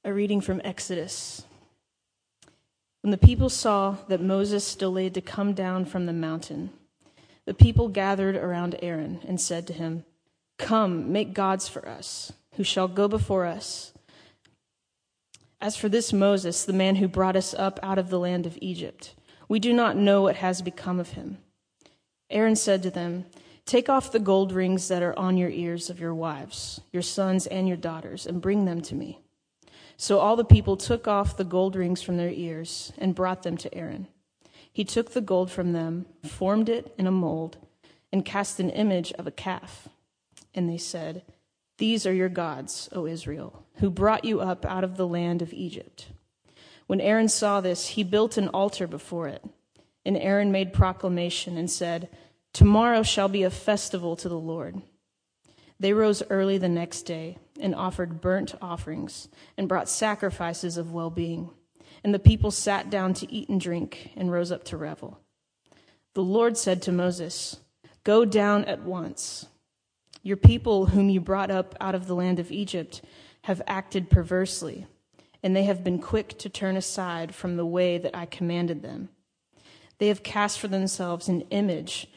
A reading from Exodus. When the people saw that Moses delayed to come down from the mountain, the people gathered around Aaron and said to him, "Come, make gods for us, who shall go before us. As for this Moses, the man who brought us up out of the land of Egypt, we do not know what has become of him." Aaron said to them, "Take off the gold rings that are on your ears of your wives, your sons and your daughters, and bring them to me." So all the people took off the gold rings from their ears and brought them to Aaron. He took the gold from them, formed it in a mold, and cast an image of a calf. And they said, "These are your gods, O Israel, who brought you up out of the land of Egypt." When Aaron saw this, he built an altar before it. And Aaron made proclamation and said, "Tomorrow shall be a festival to the Lord." They rose early the next day and offered burnt offerings and brought sacrifices of well-being. And the people sat down to eat and drink and rose up to revel. The Lord said to Moses, "Go down at once. Your people whom you brought up out of the land of Egypt have acted perversely, and they have been quick to turn aside from the way that I commanded them. They have cast for themselves an image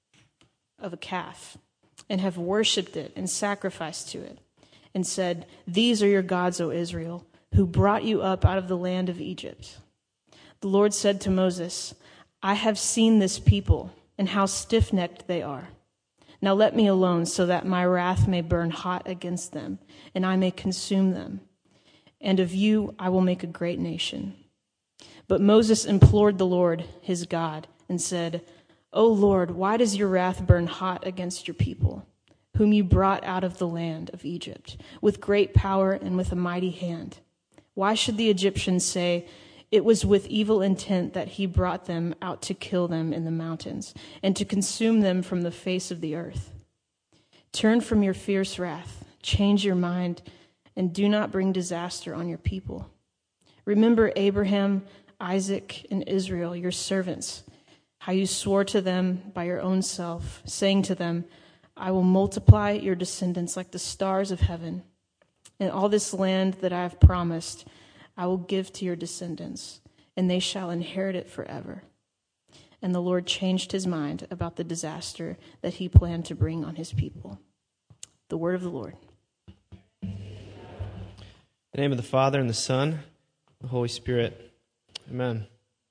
of a calf, and have worshipped it and sacrificed to it, and said, 'These are your gods, O Israel, who brought you up out of the land of Egypt.' The Lord said to Moses, 'I have seen this people, and how stiff-necked they are. Now let me alone, so that my wrath may burn hot against them, and I may consume them. And of you I will make a great nation.' But Moses implored the Lord, his God, and said, 'O Lord, why does your wrath burn hot against your people, whom you brought out of the land of Egypt, with great power and with a mighty hand? Why should the Egyptians say, it was with evil intent that he brought them out to kill them in the mountains, and to consume them from the face of the earth? Turn from your fierce wrath, change your mind, and do not bring disaster on your people. Remember Abraham, Isaac, and Israel, your servants, how you swore to them by your own self, saying to them, I will multiply your descendants like the stars of heaven, and all this land that I have promised I will give to your descendants, and they shall inherit it forever.' And the Lord changed his mind about the disaster that he planned to bring on his people." The word of the Lord. In the name of the Father, and the Son, and the Holy Spirit. Amen.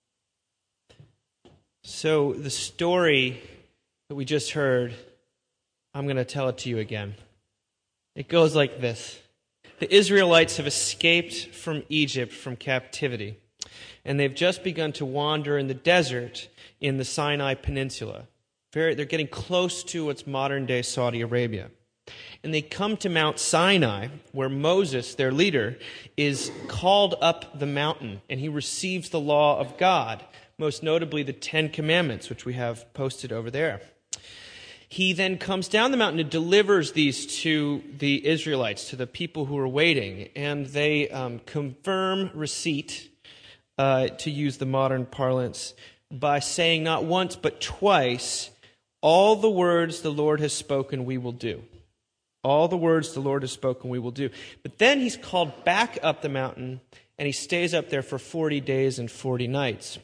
So the story that we just heard, I'm going to tell it to you again. It goes like this. The Israelites have escaped from Egypt, from captivity, and they've just begun to wander in the desert in the Sinai Peninsula. They're getting close to what's modern-day Saudi Arabia. And they come to Mount Sinai, where Moses, their leader, is called up the mountain, and he receives the law of God, most notably the Ten Commandments, which we have posted over there. He then comes down the mountain and delivers these to the Israelites, to the people who are waiting, and they confirm receipt, to use the modern parlance, by saying not once but twice, "All the words the Lord has spoken we will do." All the words the Lord has spoken we will do. But then he's called back up the mountain, and he stays up there for 40 days and 40 nights.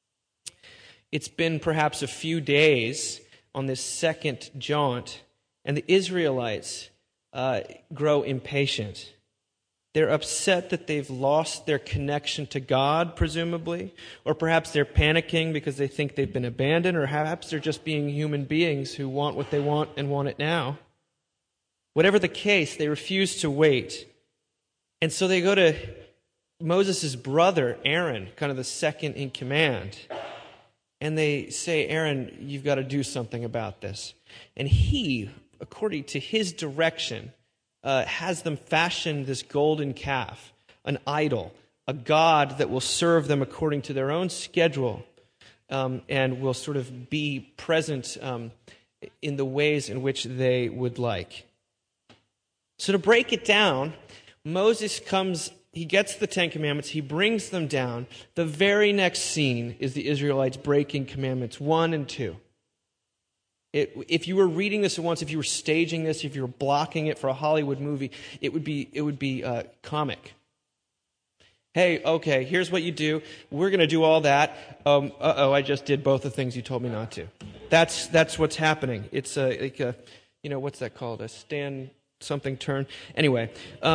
It's been perhaps a few days on this second jaunt, and the Israelites grow impatient. They're upset that they've lost their connection to God, presumably, or perhaps they're panicking because they think they've been abandoned, or perhaps they're just being human beings who want what they want and want it now. Whatever the case, they refuse to wait. And so they go to Moses' brother, Aaron, kind of the second in command. And they say, "Aaron, you've got to do something about this." And he, according to his direction, has them fashion this golden calf, an idol, a god that will serve them according to their own schedule, and will sort of be present in the ways in which they would like. So to break it down, Moses comes, he gets the Ten Commandments, he brings them down. The very next scene is the Israelites breaking Commandments 1 and 2. If you were reading this at once, if you were staging this, if you were blocking it for a Hollywood movie, it would be comic. Hey, okay, here's what you do. We're going to do all that. I just did both the things you told me not to. That's what's happening. It's like a, what's that called? A stand something turn. Anyway,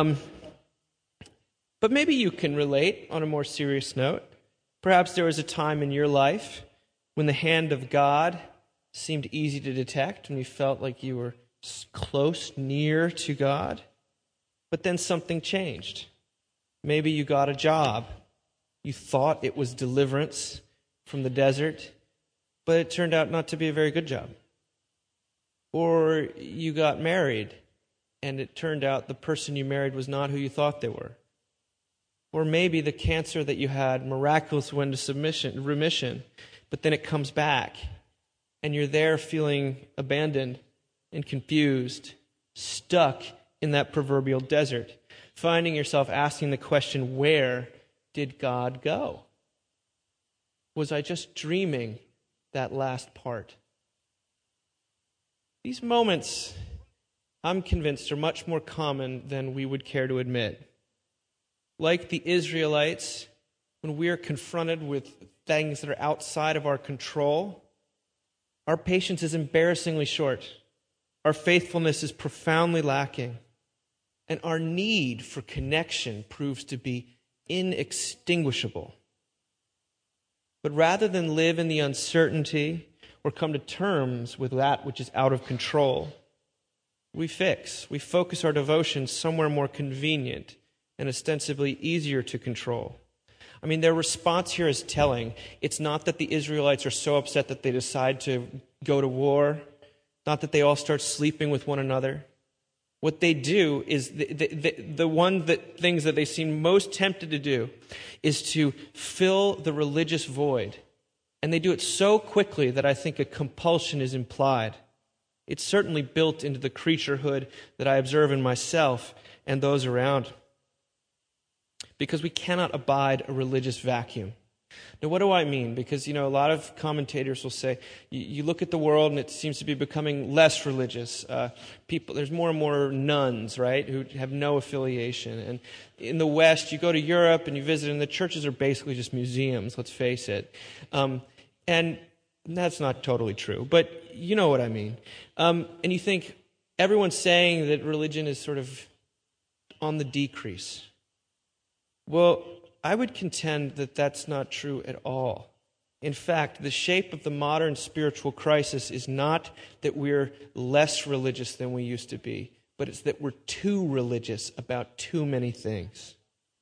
but maybe you can relate on a more serious note. Perhaps there was a time in your life when the hand of God seemed easy to detect, when you felt like you were close, near to God. But then something changed. Maybe you got a job. You thought it was deliverance from the desert, but it turned out not to be a very good job. Or you got married, and it turned out the person you married was not who you thought they were. Or maybe the cancer that you had miraculously went into remission, but then it comes back, and you're there feeling abandoned and confused, stuck in that proverbial desert, finding yourself asking the question, where did God go? Was I just dreaming that last part? These moments, I'm convinced, are much more common than we would care to admit. Like the Israelites, when we are confronted with things that are outside of our control, our patience is embarrassingly short. Our faithfulness is profoundly lacking. And our need for connection proves to be inextinguishable. But rather than live in the uncertainty or come to terms with that which is out of control, we focus our devotion somewhere more convenient and ostensibly easier to control. I mean, their response here is telling. It's not that the Israelites are so upset that they decide to go to war, not that they all start sleeping with one another. What they do is things that they seem most tempted to do is to fill the religious void. And they do it so quickly that I think a compulsion is implied. It's certainly built into the creaturehood that I observe in myself and those around. Because we cannot abide a religious vacuum. Now, what do I mean? Because, a lot of commentators will say, you look at the world and it seems to be becoming less religious. There's more and more nuns, right, who have no affiliation. And in the West, you go to Europe and you visit, and the churches are basically just museums, let's face it. And that's not totally true, but you know what I mean. And you think, everyone's saying that religion is sort of on the decrease. Well, I would contend that that's not true at all. In fact, the shape of the modern spiritual crisis is not that we're less religious than we used to be, but it's that we're too religious about too many things.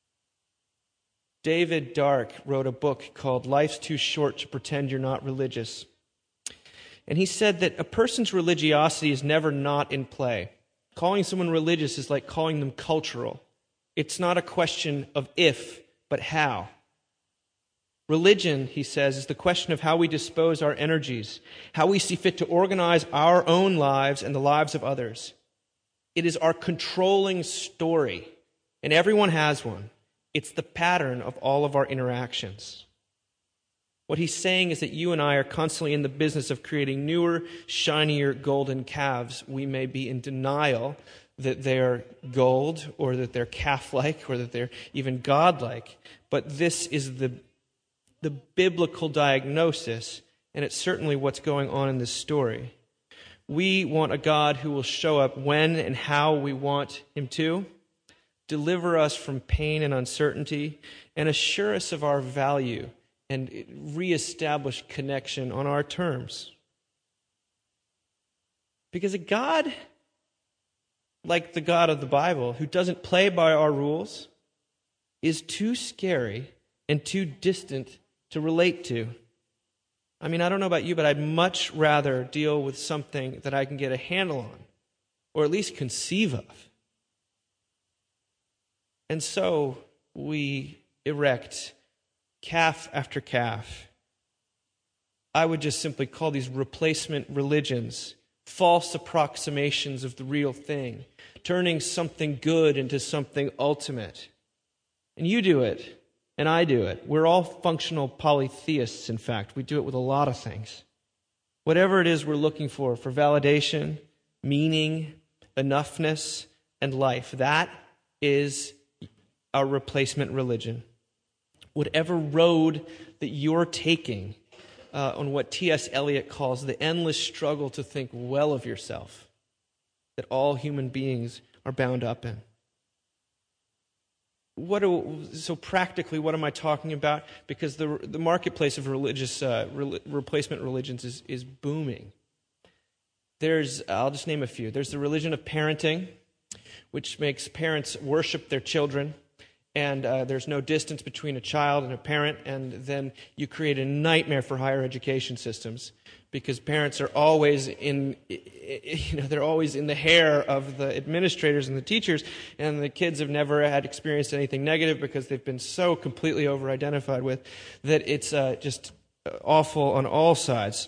David Dark wrote a book called Life's Too Short to Pretend You're Not Religious. And he said that a person's religiosity is never not in play. Calling someone religious is like calling them cultural. It's not a question of if, but how. Religion, he says, is the question of how we dispose our energies, how we see fit to organize our own lives and the lives of others. It is our controlling story, and everyone has one. It's the pattern of all of our interactions. What he's saying is that you and I are constantly in the business of creating newer, shinier golden calves. We may be in denial that they're gold, or that they're calf-like, or that they're even God-like. But this is the biblical diagnosis, and it's certainly what's going on in this story. We want a God who will show up when and how we want him to, deliver us from pain and uncertainty, and assure us of our value and reestablish connection on our terms. Because a God like the God of the Bible, who doesn't play by our rules, is too scary and too distant to relate to. I mean, I don't know about you, but I'd much rather deal with something that I can get a handle on, or at least conceive of. And so we erect calf after calf. I would just simply call these replacement religions, false approximations of the real thing, turning something good into something ultimate. And you do it, and I do it. We're all functional polytheists, in fact. We do it with a lot of things. Whatever it is we're looking for validation, meaning, enoughness, and life, that is our replacement religion. whatever road that you're taking on what T.S. Eliot calls the endless struggle to think well of yourself, that all human beings are bound up in. So practically, what am I talking about? Because the marketplace of religious replacement religions is booming. I'll just name a few. There's the religion of parenting, which makes parents worship their children, and there's no distance between a child and a parent, and then you create a nightmare for higher education systems because parents are always they're always in the hair of the administrators and the teachers, and the kids have never had experienced anything negative because they've been so completely over-identified with that it's just awful on all sides.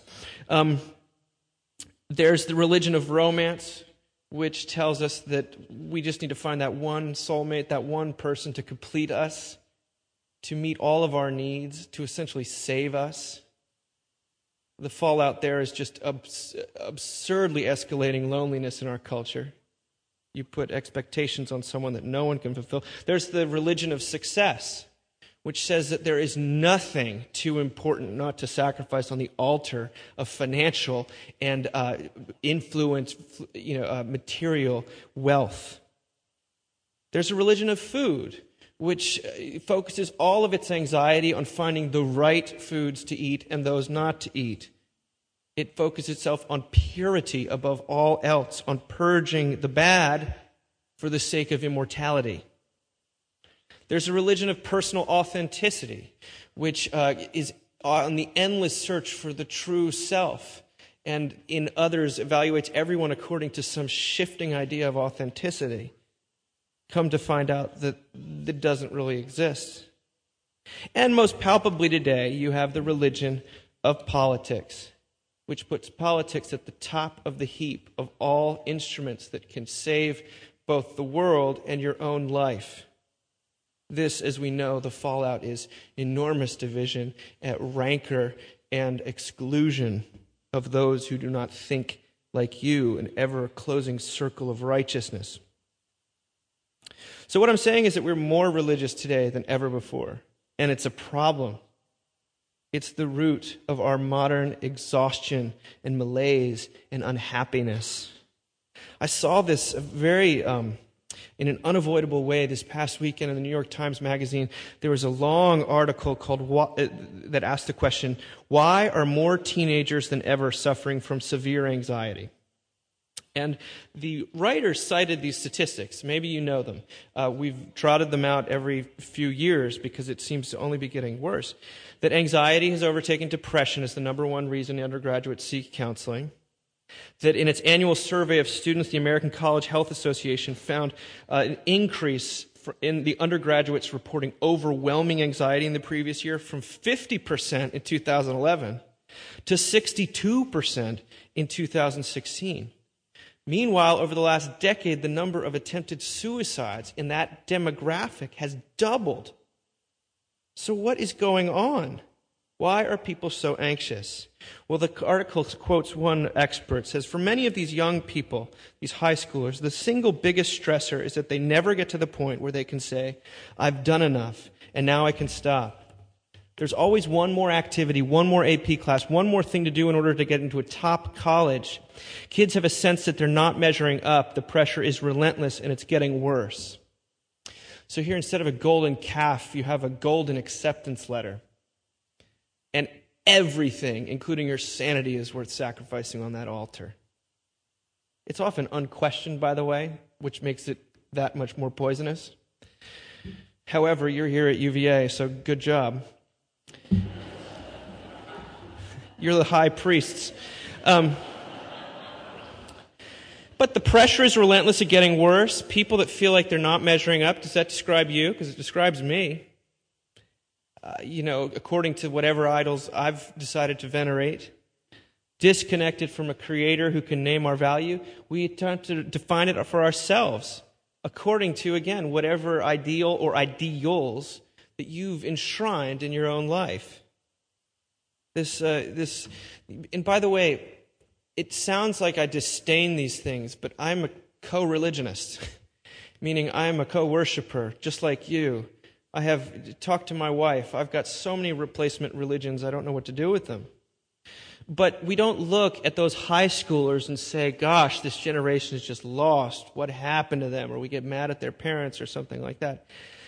There's the religion of romance, which tells us that we just need to find that one soulmate, that one person to complete us, to meet all of our needs, to essentially save us. The fallout there is just absurdly escalating loneliness in our culture. You put expectations on someone that no one can fulfill. There's the religion of success, which says that there is nothing too important not to sacrifice on the altar of financial and influence, material wealth. There's a religion of food, which focuses all of its anxiety on finding the right foods to eat and those not to eat. It focuses itself on purity above all else, on purging the bad for the sake of immortality. There's a religion of personal authenticity, which is on the endless search for the true self, and in others evaluates everyone according to some shifting idea of authenticity. Come to find out that it doesn't really exist. And most palpably today, you have the religion of politics, which puts politics at the top of the heap of all instruments that can save both the world and your own life. This, as we know, the fallout is enormous division, rancor, and exclusion of those who do not think like you, an ever-closing circle of righteousness. So what I'm saying is that we're more religious today than ever before, and it's a problem. It's the root of our modern exhaustion and malaise and unhappiness. I saw this very in an unavoidable way this past weekend in the New York Times Magazine. There was a long article that asked the question, why are more teenagers than ever suffering from severe anxiety? And the writer cited these statistics. Maybe you know them. We've trotted them out every few years because it seems to only be getting worse. That anxiety has overtaken depression as the number one reason undergraduates seek counseling. That in its annual survey of students, the American College Health Association found an increase in the undergraduates reporting overwhelming anxiety in the previous year from 50% in 2011 to 62% in 2016. Meanwhile, over the last decade, the number of attempted suicides in that demographic has doubled. So what is going on? Why are people so anxious? Well, the article quotes one expert, says, for many of these young people, these high schoolers, the single biggest stressor is that they never get to the point where they can say, I've done enough, and now I can stop. There's always one more activity, one more AP class, one more thing to do in order to get into a top college. Kids have a sense that they're not measuring up. The pressure is relentless, and it's getting worse. So here, instead of a golden calf, you have a golden acceptance letter. And everything, including your sanity, is worth sacrificing on that altar. It's often unquestioned, by the way, which makes it that much more poisonous. However, you're here at UVA, so good job. You're the high priests. But the pressure is relentless at getting worse. People that feel like they're not measuring up, does that describe you? Because it describes me. According to whatever idols I've decided to venerate, disconnected from a creator who can name our value, we attempt to define it for ourselves according to, again, whatever ideal or ideals that you've enshrined in your own life. And by the way, it sounds like I disdain these things, but I'm a co-religionist, meaning I'm a co-worshiper, just like you, I have talked to my wife. I've got so many replacement religions, I don't know what to do with them. But we don't look at those high schoolers and say, gosh, this generation is just lost. What happened to them? Or we get mad at their parents or something like that.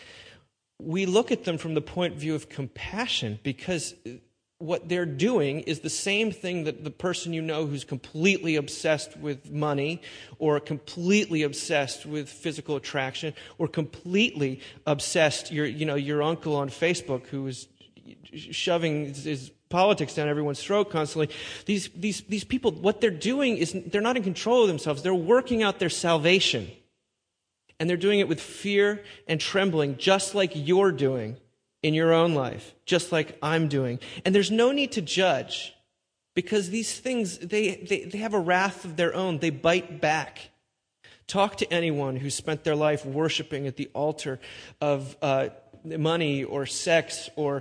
We look at them from the point of view of compassion, because what they're doing is the same thing that the person you know who's completely obsessed with money, or completely obsessed with physical attraction, or completely obsessed, your uncle on Facebook who is shoving his politics down everyone's throat constantly. These people, what they're doing is they're not in control of themselves. They're working out their salvation. And they're doing it with fear and trembling, just like you're doing in your own life, just like I'm doing. And there's no need to judge, because these things, they have a wrath of their own. They bite back. Talk to anyone who spent their life worshiping at the altar of money or sex or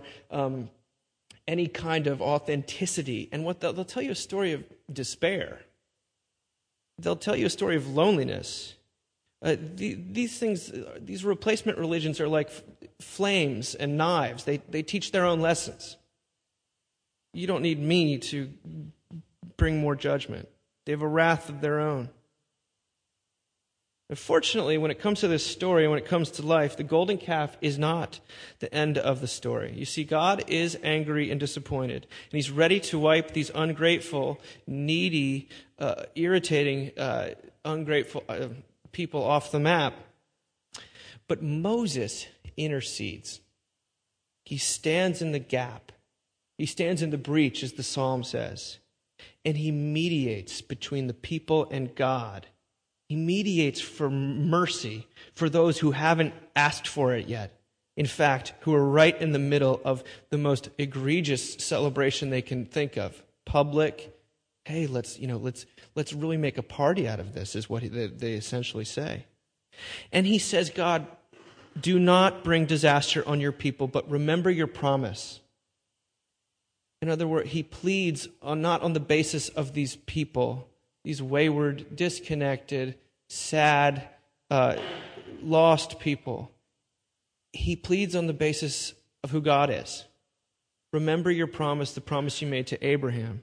any kind of authenticity. And what they'll tell you a story of despair. They'll tell you a story of loneliness. These things, these replacement religions are like flames and knives. They teach their own lessons. You don't need me to bring more judgment. They have a wrath of their own. Unfortunately, when it comes to this story and when it comes to life, the golden calf is not the end of the story. You see, God is angry and disappointed, and He's ready to wipe these ungrateful, needy, irritating, ungrateful people off the map. But Moses intercedes. He stands in the gap. He stands in the breach, as the psalm says, and he mediates between the people and God. He mediates for mercy for those who haven't asked for it yet. In fact, who are right in the middle of the most egregious celebration they can think of. Public, hey, let's really make a party out of this, is what they essentially say. And he says, God, do not bring disaster on your people, but remember your promise. In other words, he pleads not on the basis of these people, these wayward, disconnected, sad, lost people. He pleads on the basis of who God is. Remember your promise, the promise you made to Abraham.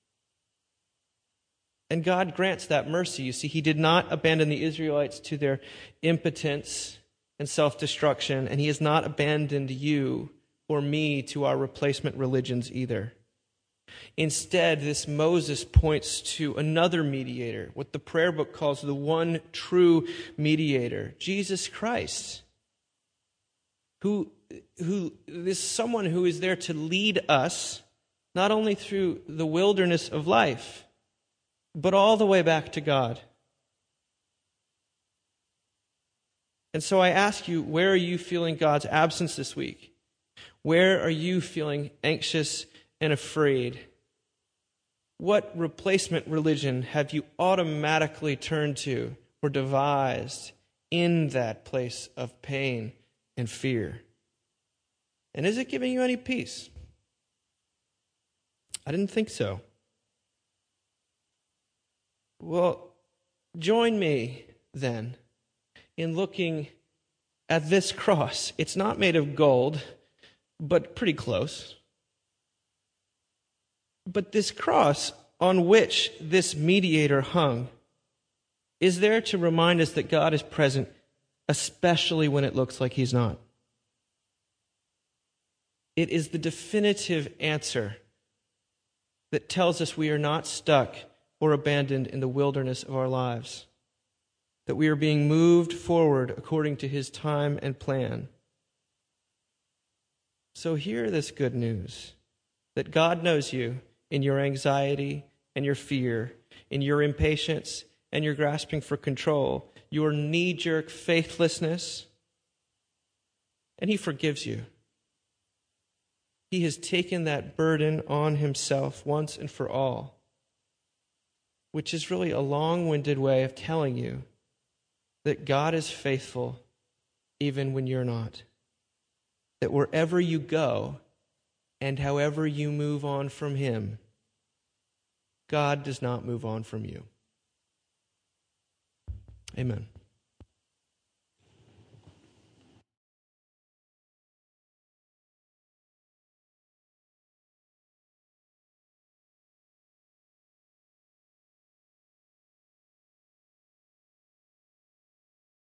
And God grants that mercy. You see, He did not abandon the Israelites to their impotence and self-destruction, and He has not abandoned you or me to our replacement religions either. Instead, this Moses points to another mediator, what the prayer book calls the one true mediator, Jesus Christ, who is someone who is there to lead us not only through the wilderness of life, but all the way back to God. And so I ask you, where are you feeling God's absence this week? Where are you feeling anxious and afraid? What replacement religion have you automatically turned to or devised in that place of pain and fear? And is it giving you any peace? I didn't think so. Well, join me then in looking at this cross. It's not made of gold, but pretty close. But this cross on which this mediator hung is there to remind us that God is present, especially when it looks like He's not. It is the definitive answer that tells us we are not stuck or abandoned in the wilderness of our lives, that we are being moved forward according to His time and plan. So hear this good news, that God knows you in your anxiety and your fear, in your impatience and your grasping for control, your knee-jerk faithlessness, and He forgives you. He has taken that burden on Himself once and for all, which is really a long-winded way of telling you that God is faithful even when you're not. That wherever you go and however you move on from Him, God does not move on from you. Amen.